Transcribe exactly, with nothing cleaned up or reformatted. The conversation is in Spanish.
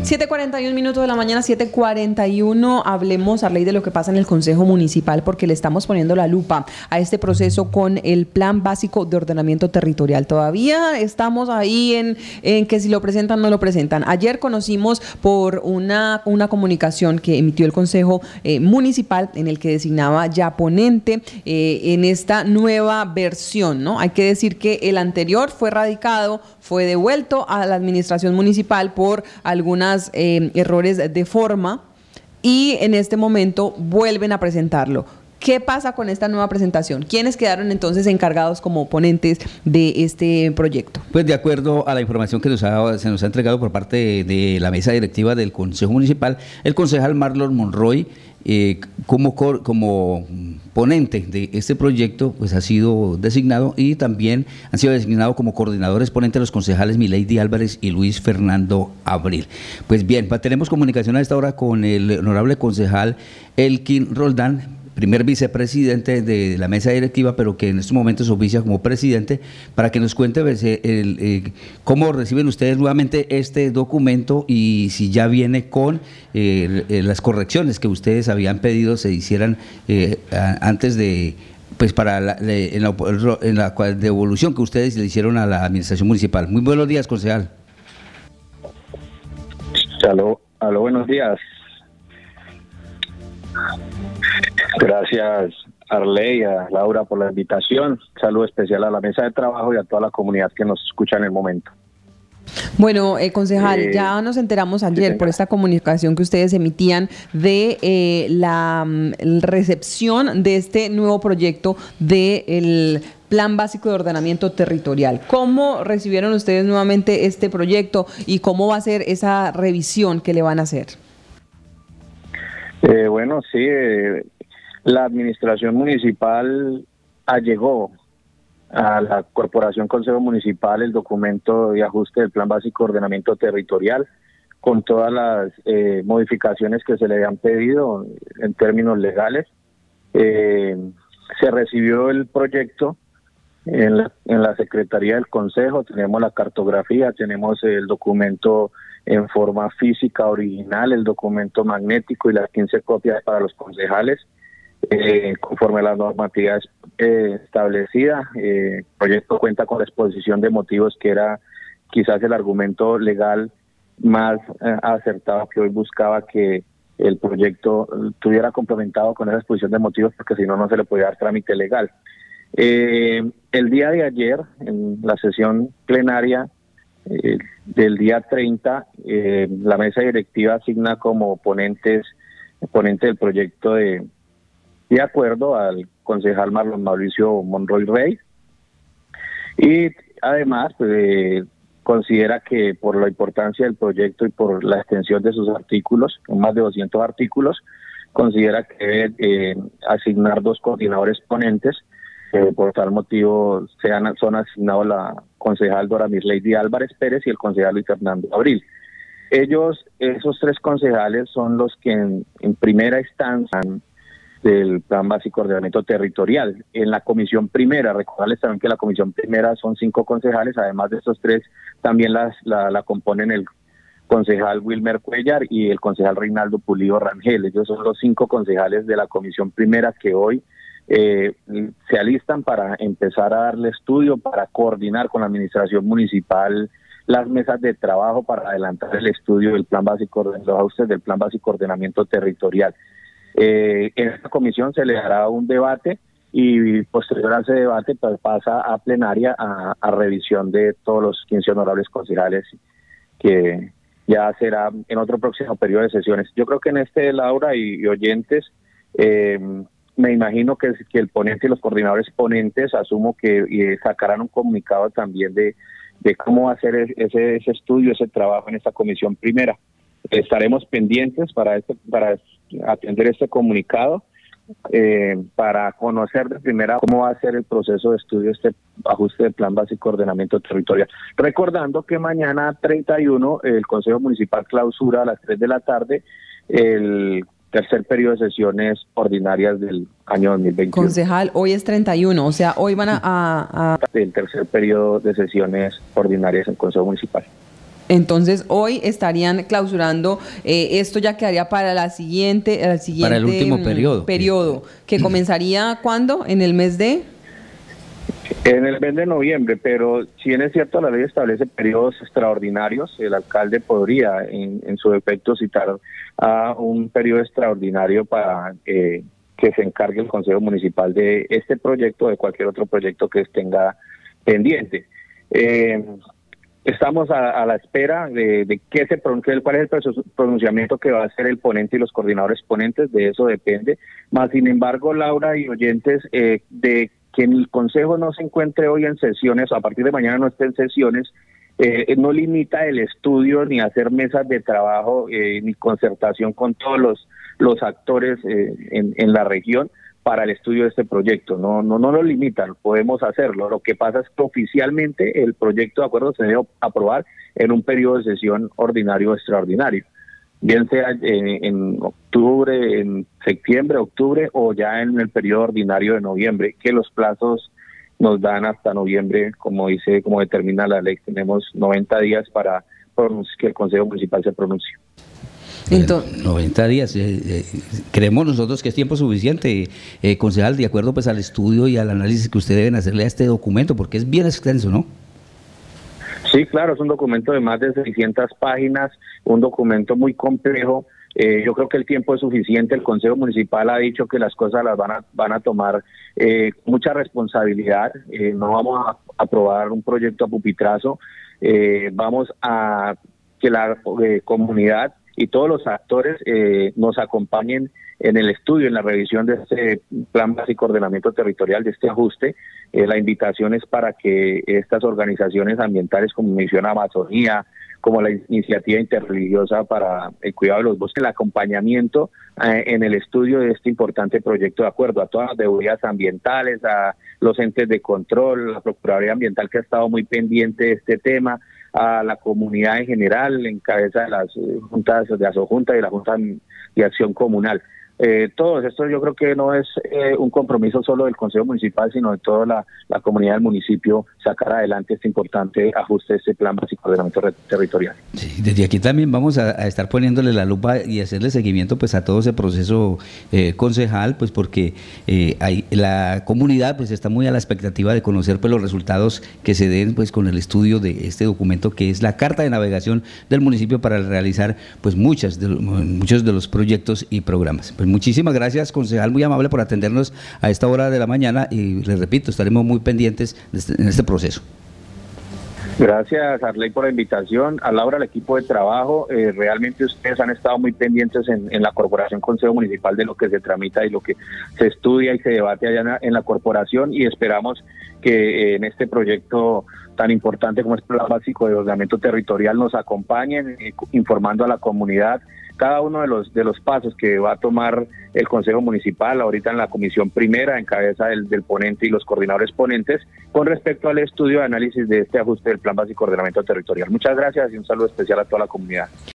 siete cuarenta y uno minutos de la mañana, siete cuarenta y uno. Hablemos, Arley, de lo que pasa en el Consejo Municipal, porque le estamos poniendo la lupa a este proceso con el Plan Básico de Ordenamiento Territorial. Todavía estamos ahí en, en que si lo presentan o no lo presentan. Ayer conocimos por una, una comunicación que emitió el Consejo eh, Municipal en el que designaba ya ponente eh, en esta nueva versión, ¿no? Hay que decir que el anterior fue radicado, fue devuelto a la administración municipal por algunas eh, errores de forma y en este momento vuelven a presentarlo. ¿Qué pasa con esta nueva presentación? ¿Quiénes quedaron entonces encargados como ponentes de este proyecto? Pues de acuerdo a la información que nos ha, se nos ha entregado por parte de, de la mesa directiva del Consejo Municipal, el concejal Marlon Monroy, eh, como, como ponente de este proyecto, pues ha sido designado, y también han sido designados como coordinadores ponentes los concejales Milady Álvarez y Luis Fernando Abril. Pues bien, tenemos comunicación a esta hora con el honorable concejal Elkin Roldán, primer vicepresidente de la mesa directiva, pero que en estos momentos oficia como presidente, para que nos cuente pues, el, el, el, cómo reciben ustedes nuevamente este documento y si ya viene con eh, las correcciones que ustedes habían pedido se hicieran eh, antes de, pues para la, en, la, en la devolución que ustedes le hicieron a la administración municipal. Muy buenos días, concejal. Aló, aló, buenos días. Gracias, Arley, a Laura por la invitación. Saludo especial a la mesa de trabajo y a toda la comunidad que nos escucha en el momento. Bueno, eh, concejal, eh, ya nos enteramos ayer sí, por esta comunicación que ustedes emitían de eh, la um, recepción de este nuevo proyecto del Plan Básico de Ordenamiento Territorial. ¿Cómo recibieron ustedes nuevamente este proyecto y cómo va a ser esa revisión que le van a hacer? Eh, bueno, sí, eh, la administración municipal allegó a la Corporación Consejo Municipal el documento de ajuste del Plan Básico de Ordenamiento Territorial con todas las eh, modificaciones que se le habían pedido en términos legales. Eh, se recibió el proyecto en la, en la Secretaría del Consejo, tenemos la cartografía, tenemos el documento en forma física original, el documento magnético y las quince copias para los concejales. Eh, conforme a las normatividades eh, establecidas, eh, el proyecto cuenta con la exposición de motivos, que era quizás el argumento legal más eh, acertado que hoy buscaba que el proyecto estuviera complementado con esa exposición de motivos, porque si no, no se le podía dar trámite legal. Eh, el día de ayer, en la sesión plenaria eh, del día treinta, eh, la mesa directiva asigna como ponentes ponente del proyecto de de acuerdo al concejal Marlon Mauricio Monroy Rey, y además pues, eh, considera que por la importancia del proyecto y por la extensión de sus artículos, más de doscientos artículos, considera que debe eh, asignar dos coordinadores ponentes. Eh, por tal motivo sean, son asignados la concejal Dora Milady Álvarez Pérez y el concejal Luis Fernando Abril. Ellos, esos tres concejales son los que en, en primera instancia del Plan Básico de Ordenamiento Territorial. En la comisión primera, recordarles también que la comisión primera son cinco concejales, además de estos tres, también las, la, la componen el concejal Wilmer Cuellar y el concejal Reinaldo Pulido Rangel. Ellos son los cinco concejales de la comisión primera que hoy eh, se alistan para empezar a darle estudio, para coordinar con la administración municipal las mesas de trabajo para adelantar el estudio del Plan Básico, los ajustes del Plan Básico de Ordenamiento Territorial. Eh, en esta comisión se le dará un debate y posterior a ese debate pues, pasa a plenaria a, a revisión de todos los quince honorables concejales, que ya será en otro próximo periodo de sesiones. Yo creo que en este, Laura y, y oyentes, eh, me imagino que, que el ponente y los coordinadores ponentes asumo que y sacarán un comunicado también de, de cómo hacer ese, ese estudio, ese trabajo en esta comisión primera. Estaremos pendientes para este, para atender este comunicado, eh, para conocer de primera cómo va a ser el proceso de estudio, este ajuste del Plan Básico de Ordenamiento Territorial. Recordando que mañana treinta y uno el Consejo Municipal clausura a las tres de la tarde el tercer periodo de sesiones ordinarias del año dos mil veintiuno. Concejal, hoy es treinta y uno, o sea, hoy van a... a, a... El tercer periodo de sesiones ordinarias en el Consejo Municipal. Entonces hoy estarían clausurando eh, esto, ya quedaría para la siguiente, el siguiente para el último periodo. periodo que comenzaría ¿cuándo? En el mes de En el mes de noviembre, pero si bien es cierto, la ley establece periodos extraordinarios. El alcalde podría, en, en su defecto, citar a un periodo extraordinario para eh, que se encargue el Consejo Municipal de este proyecto o de cualquier otro proyecto que tenga pendiente. Eh, Estamos a, a la espera de, de qué se pronuncie, cuál es el pronunciamiento que va a hacer el ponente y los coordinadores ponentes, de eso depende. Más sin embargo, Laura y oyentes, eh, de que el Consejo no se encuentre hoy en sesiones, o a partir de mañana no esté en sesiones, eh, no limita el estudio ni hacer mesas de trabajo, eh, ni concertación con todos los, los actores eh, en, en la región para el estudio de este proyecto. No, no, no lo limitan, podemos hacerlo. Lo que pasa es que oficialmente el proyecto de acuerdo se debe aprobar en un periodo de sesión ordinario o extraordinario, bien sea en, en octubre, en septiembre, octubre o ya en el periodo ordinario de noviembre, que los plazos nos dan hasta noviembre, como dice, como determina la ley. Tenemos noventa días para que el Consejo Municipal se pronuncie. Entonces, noventa días, eh, eh, creemos nosotros que es tiempo suficiente, eh, concejal, de acuerdo pues al estudio y al análisis que usted deben hacerle a este documento, porque es bien extenso, ¿no? Sí, claro, es un documento de más de seiscientas páginas, un documento muy complejo. Eh, yo creo que el tiempo es suficiente. El Consejo Municipal ha dicho que las cosas las van a, van a tomar eh, mucha responsabilidad. Eh, no vamos a aprobar un proyecto a pupitrazo, eh, vamos a que la eh, comunidad y todos los actores eh, nos acompañen en el estudio, en la revisión de este Plan Básico de Ordenamiento Territorial, de este ajuste. Eh, la invitación es para que estas organizaciones ambientales como Misión Amazonía, como la Iniciativa Interreligiosa para el Cuidado de los Bosques, el acompañamiento eh, en el estudio de este importante proyecto de acuerdo a todas las deudores ambientales, a los entes de control, la Procuraduría Ambiental que ha estado muy pendiente de este tema, a la comunidad en general, en cabeza de las eh, juntas de Asojunta y la Junta de Acción Comunal. Eh, todos esto yo creo que no es eh, un compromiso solo del Consejo Municipal, sino de toda la, la comunidad del municipio, sacar adelante este importante ajuste de este Plan Básico de Ordenamiento Territorial. Sí, desde aquí también vamos a, a estar poniéndole la lupa y hacerle seguimiento pues a todo ese proceso eh, concejal, pues porque eh, hay, la comunidad pues está muy a la expectativa de conocer pues los resultados que se den pues con el estudio de este documento que es la carta de navegación del municipio para realizar pues muchas de, muchos de los proyectos y programas. Pues muchísimas gracias, concejal, muy amable por atendernos a esta hora de la mañana y les repito, estaremos muy pendientes de este, en este proceso. Gracias, Arley, por la invitación. A Laura, al equipo de trabajo, eh, realmente ustedes han estado muy pendientes en, en la Corporación Consejo Municipal de lo que se tramita y lo que se estudia y se debate allá en la, en la corporación, y esperamos que eh, en este proyecto tan importante como es el Plan Básico de Ordenamiento Territorial nos acompañen eh, informando a la comunidad cada uno de los de los pasos que va a tomar el Consejo Municipal ahorita en la comisión primera en cabeza del, del ponente y los coordinadores ponentes con respecto al estudio de análisis de este ajuste del Plan Básico de Ordenamiento Territorial. Muchas gracias y un saludo especial a toda la comunidad.